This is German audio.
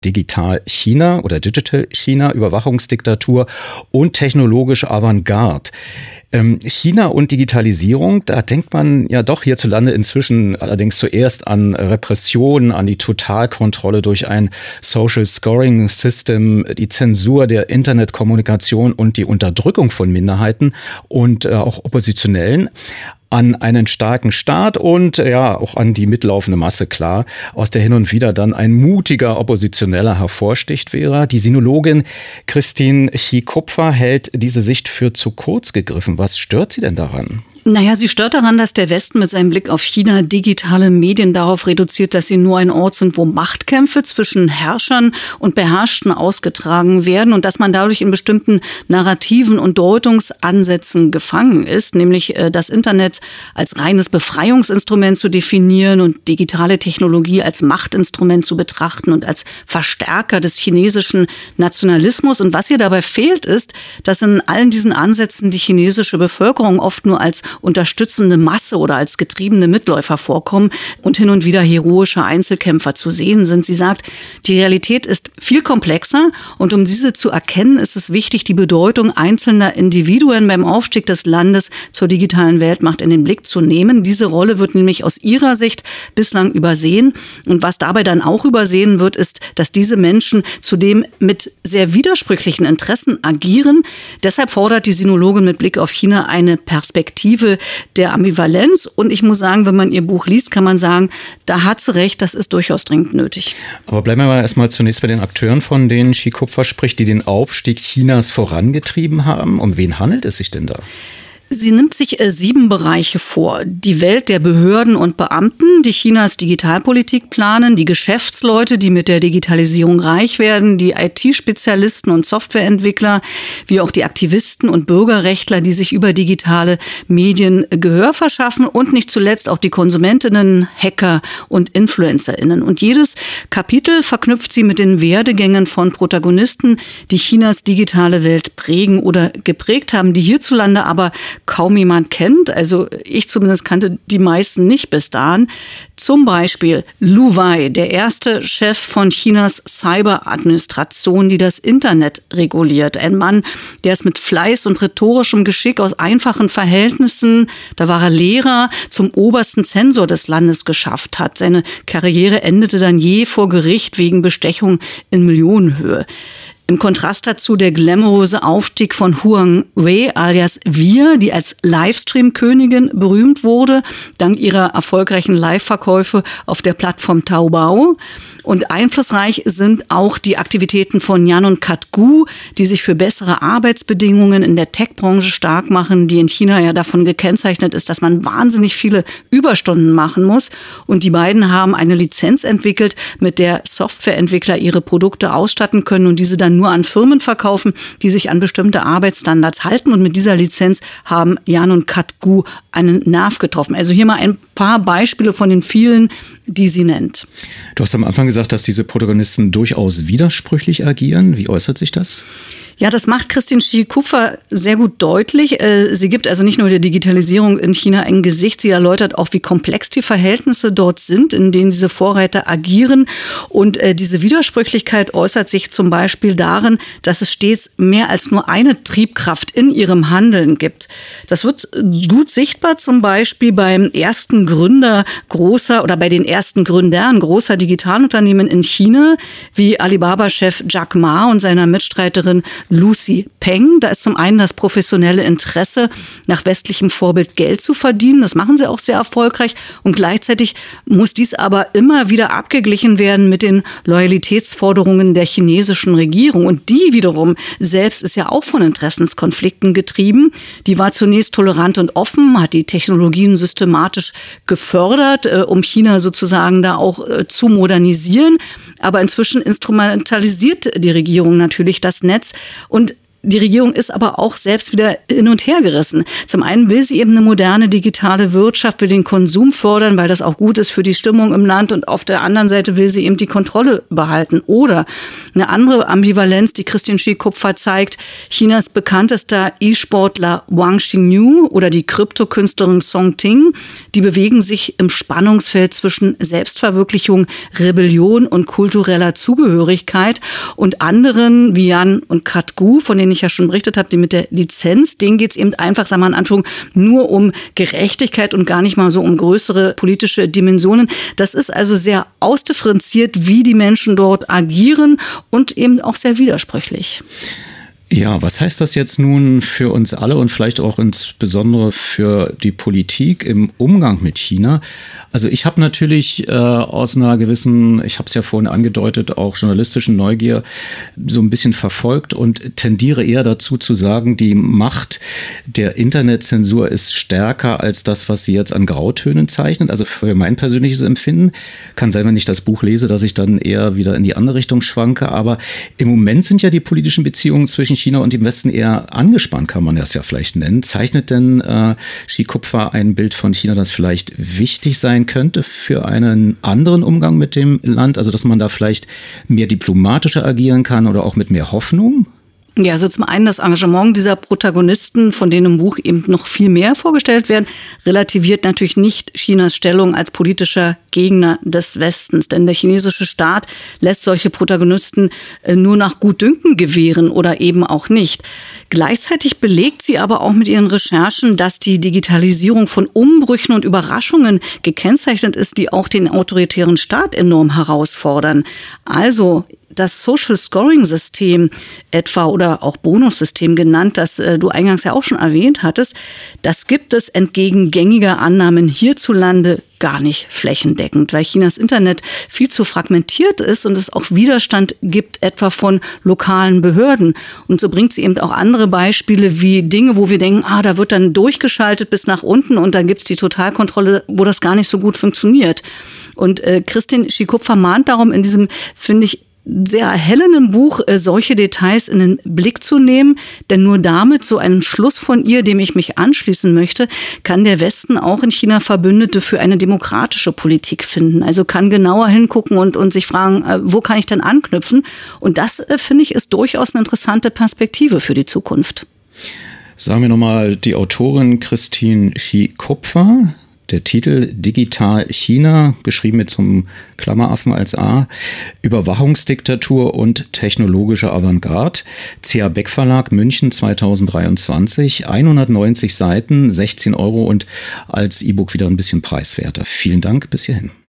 Digital China oder Digital China, Überwachungsdiktatur und technologische Avantgarde. China und Digitalisierung, da denkt man ja doch hierzulande inzwischen allerdings zuerst an Repression, an die Totalkontrolle durch ein Social Scoring System, die Zensur der Internetkommunikation und die Unterdrückung von Minderheiten und auch Oppositionellen. An einen starken Staat und ja auch an die mitlaufende Masse, klar, aus der hin und wieder dann ein mutiger Oppositioneller hervorsticht wäre. Die Sinologin Christine Chi-Kupfer hält diese Sicht für zu kurz gegriffen. Was stört sie denn daran? Naja, sie stört daran, dass der Westen mit seinem Blick auf China digitale Medien darauf reduziert, dass sie nur ein Ort sind, wo Machtkämpfe zwischen Herrschern und Beherrschten ausgetragen werden und dass man dadurch in bestimmten Narrativen und Deutungsansätzen gefangen ist, nämlich das Internet als reines Befreiungsinstrument zu definieren und digitale Technologie als Machtinstrument zu betrachten und als Verstärker des chinesischen Nationalismus. Und was ihr dabei fehlt, ist, dass in allen diesen Ansätzen die chinesische Bevölkerung oft nur als unterstützende Masse oder als getriebene Mitläufer vorkommen und hin und wieder heroische Einzelkämpfer zu sehen sind. Sie sagt, die Realität ist viel komplexer und um diese zu erkennen, ist es wichtig, die Bedeutung einzelner Individuen beim Aufstieg des Landes zur digitalen Weltmacht in den Blick zu nehmen. Diese Rolle wird nämlich aus ihrer Sicht bislang übersehen. Und was dabei dann auch übersehen wird, ist, dass diese Menschen zudem mit sehr widersprüchlichen Interessen agieren. Deshalb fordert die Sinologin mit Blick auf China eine Perspektive der Ambivalenz. Und ich muss sagen, wenn man ihr Buch liest, kann man sagen, da hat sie recht, das ist durchaus dringend nötig. Aber bleiben wir mal erstmal zunächst bei den Akteuren, von denen Chi-Kupfer spricht, die den Aufstieg Chinas vorangetrieben haben. Um wen handelt es sich denn da? Sie nimmt sich 7 Bereiche vor. Die Welt der Behörden und Beamten, die Chinas Digitalpolitik planen, die Geschäftsleute, die mit der Digitalisierung reich werden, die IT-Spezialisten und Softwareentwickler, wie auch die Aktivisten und Bürgerrechtler, die sich über digitale Medien Gehör verschaffen und nicht zuletzt auch die Konsumentinnen, Hacker und InfluencerInnen. Und jedes Kapitel verknüpft sie mit den Werdegängen von Protagonisten, die Chinas digitale Welt prägen oder geprägt haben, die hierzulande aber kaum jemand kennt. Also ich zumindest kannte die meisten nicht bis dahin. Zum Beispiel Lu Wei, der erste Chef von Chinas Cyberadministration, die das Internet reguliert. Ein Mann, der es mit Fleiß und rhetorischem Geschick aus einfachen Verhältnissen, da war er Lehrer, zum obersten Zensor des Landes geschafft hat. Seine Karriere endete dann je vor Gericht wegen Bestechung in Millionenhöhe. Im Kontrast dazu der glamouröse Aufstieg von Huang Wei alias Wir, die als Livestream-Königin berühmt wurde, dank ihrer erfolgreichen Live-Verkäufe auf der Plattform Taobao. Und einflussreich sind auch die Aktivitäten von Yanon Katgu, die sich für bessere Arbeitsbedingungen in der Tech-Branche stark machen, die in China ja davon gekennzeichnet ist, dass man wahnsinnig viele Überstunden machen muss. Und die beiden haben eine Lizenz entwickelt, mit der Softwareentwickler ihre Produkte ausstatten können und diese dann nur an Firmen verkaufen, die sich an bestimmte Arbeitsstandards halten. Und mit dieser Lizenz haben Yanon Katgu einen Nerv getroffen. Also hier mal ein paar Beispiele von den vielen, die sie nennt. Du hast am Anfang gesagt, dass diese Protagonisten durchaus widersprüchlich agieren. Wie äußert sich das? Ja, das macht Christine Chi-Kupfer sehr gut deutlich. Sie gibt also nicht nur der Digitalisierung in China ein Gesicht, sie erläutert auch, wie komplex die Verhältnisse dort sind, in denen diese Vorreiter agieren. Und diese Widersprüchlichkeit äußert sich zum Beispiel darin, dass es stets mehr als nur eine Triebkraft in ihrem Handeln gibt. Das wird gut sichtbar zum Beispiel beim ersten Gründer großer oder bei den ersten Gründern großer Digitalunternehmen in China, wie Alibaba-Chef Jack Ma und seiner Mitstreiterin Lucy Peng. Da ist zum einen das professionelle Interesse, nach westlichem Vorbild Geld zu verdienen. Das machen sie auch sehr erfolgreich. Und gleichzeitig muss dies aber immer wieder abgeglichen werden mit den Loyalitätsforderungen der chinesischen Regierung. Und die wiederum selbst ist ja auch von Interessenskonflikten getrieben. Die war zunächst tolerant und offen, hat die Technologien systematisch gefördert, um China sozusagen da auch zu modernisieren. Aber inzwischen instrumentalisiert die Regierung natürlich das Netz. Und die Regierung ist aber auch selbst wieder hin und her gerissen. Zum einen will sie eben eine moderne digitale Wirtschaft, will den Konsum fördern, weil das auch gut ist für die Stimmung im Land. Und auf der anderen Seite will sie eben die Kontrolle behalten. Oder Eine andere Ambivalenz, die Christian Schie-Kupfer zeigt: Chinas bekanntester E-Sportler Wang Xingyu oder die Kryptokünstlerin Song Ting, die bewegen sich im Spannungsfeld zwischen Selbstverwirklichung, Rebellion und kultureller Zugehörigkeit, und anderen wie Yan und Katgu, von denen ich ja schon berichtet habe, die mit der Lizenz, denen geht es eben einfach, sagen wir in Anführung, nur um Gerechtigkeit und gar nicht mal so um größere politische Dimensionen. Das ist also sehr ausdifferenziert, wie die Menschen dort agieren, und eben auch sehr widersprüchlich. Ja, was heißt das jetzt nun für uns alle und vielleicht auch insbesondere für die Politik im Umgang mit China? Also ich habe natürlich aus einer gewissen, ich habe es ja vorhin angedeutet, auch journalistischen Neugier so ein bisschen verfolgt und tendiere eher dazu zu sagen, die Macht der Internetzensur ist stärker als das, was sie jetzt an Grautönen zeichnet. Also für mein persönliches Empfinden kann sein, wenn ich das Buch lese, dass ich dann eher wieder in die andere Richtung schwanke. Aber im Moment sind ja die politischen Beziehungen zwischen China und dem Westen eher angespannt, kann man das ja vielleicht nennen. Zeichnet denn Schie-Kupfer ein Bild von China, das vielleicht wichtig sein könnte für einen anderen Umgang mit dem Land? Also dass man da vielleicht mehr diplomatischer agieren kann oder auch mit mehr Hoffnung? Ja, also zum einen das Engagement dieser Protagonisten, von denen im Buch eben noch viel mehr vorgestellt werden, relativiert natürlich nicht Chinas Stellung als politischer Gegner des Westens. Denn der chinesische Staat lässt solche Protagonisten nur nach Gutdünken gewähren oder eben auch nicht. Gleichzeitig belegt sie aber auch mit ihren Recherchen, dass die Digitalisierung von Umbrüchen und Überraschungen gekennzeichnet ist, die auch den autoritären Staat enorm herausfordern. Also das Social Scoring System etwa oder auch Bonussystem genannt, das du eingangs ja auch schon erwähnt hattest, das gibt es entgegen gängiger Annahmen hierzulande gar nicht flächendeckend, weil Chinas Internet viel zu fragmentiert ist und es auch Widerstand gibt, etwa von lokalen Behörden. Und so bringt sie eben auch andere Beispiele wie Dinge, wo wir denken, da wird dann durchgeschaltet bis nach unten und dann gibt's die Totalkontrolle, wo das gar nicht so gut funktioniert. Und Christian Schie-Kupfer mahnt darum in diesem, finde ich, sehr erhellenden Buch, solche Details in den Blick zu nehmen, denn nur damit, so einen Schluss von ihr, dem ich mich anschließen möchte, kann der Westen auch in China Verbündete für eine demokratische Politik finden. Also kann genauer hingucken und sich fragen, wo kann ich denn anknüpfen? Und das, finde ich, ist durchaus eine interessante Perspektive für die Zukunft. Sagen wir nochmal die Autorin Christine Schie-Kupfer. Der Titel Digital China, geschrieben mit so einem Klammeraffen als A, Überwachungsdiktatur und technologische Avantgarde. C.A. Beck Verlag, München 2023, 190 Seiten, 16 € und als E-Book wieder ein bisschen preiswerter. Vielen Dank, bis hierhin.